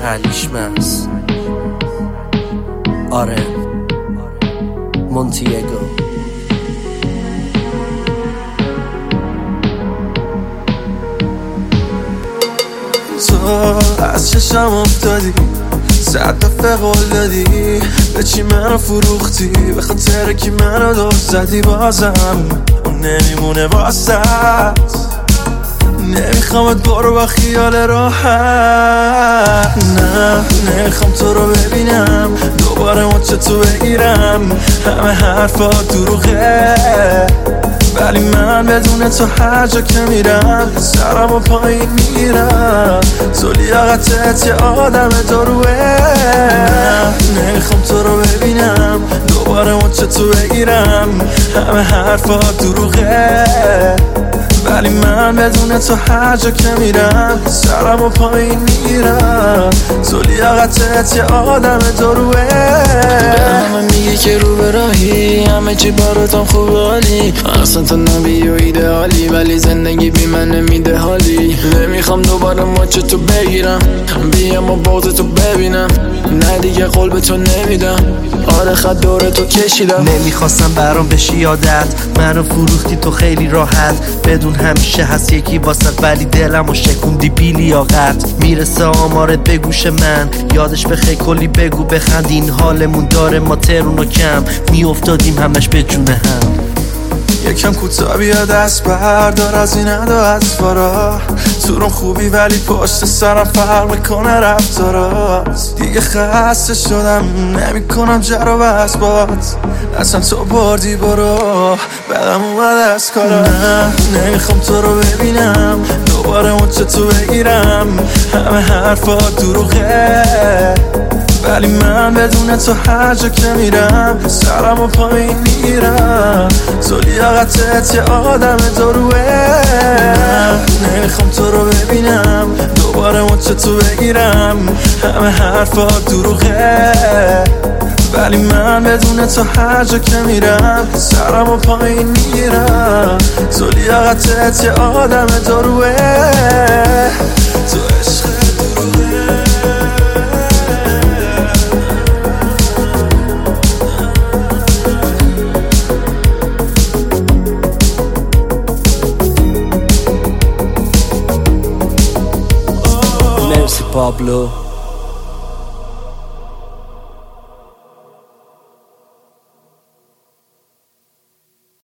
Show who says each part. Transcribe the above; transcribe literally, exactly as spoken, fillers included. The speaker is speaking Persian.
Speaker 1: علیشمس آره مونتیگو.
Speaker 2: تو از چشم افتادی، صد دفعه قول دادی، به چی منو فروختی، به خاطر کی منو دور زدی، بازم اون نمیمونه واسط. نمیخوامت برو با خیال راحت، نه نمیخوام تو رو ببینم دوباره مچه تو بگیرم. همه حرفا دروغه ولی من بدون تو هر جا که میرم سرم و پایین میرم. تو لیاقتت یه آدم دروه، نه نمیخوام تو رو ببینم دوباره مچه تو بگیرم. همه حرفا دروغه ولی من بدون تو هر جا که میرم سرم و پایین میرم. تو لیاقتت یه آدم دروه.
Speaker 3: همه میگه که رو به راهی، همه چی براتم خوب حالی، اصلا تو نبی و ایدئالی، ولی زندگی بی من نمیده حالی. نمیخوام دوباره مچ تو بگیرم، بیام و بغض تو ببینم، نه دیگه قول به تو نمیدم. آره خط دور تو کشیدم.
Speaker 1: نمیخواستم برام بشی یادت، منو فروختی تو خیلی راحت، بدون همیشه هست یکی واسط ولی دلمو شکوندی بی لیاقت. میرسه آمارت به گوش من، یادش بخیر کلی بگو بخند، این حالمون داره ما ترون و کم میافتادیم همش به جون هم.
Speaker 2: یکم کوتاه بیا دست بردار از این ادا اطوارا، تو رو خوبی ولی پشت سرم فرق میکنه رفتارات. دیگه خسته شدم نمیکنم جر و بحث بات، اصلا تو بردی برو بدم اومد از کارا. نه نمیخوام تو رو ببینم دوباره مچه تو بگیرم. همه حرفا دروغه ولی من بدون تو هر جا که میرم سرم و پایین میرم. تو لیاقتت یه آدم دروه، نمیخوام تو رو ببینم دوباره مچه تو بگیرم. همه حرفا دروغه ولی من بدون تو هر جا که میرم سرم و پایین میرم. تو لیاقتت یه آدم دروه، تو عشق دروه.
Speaker 1: مرسی پابلو.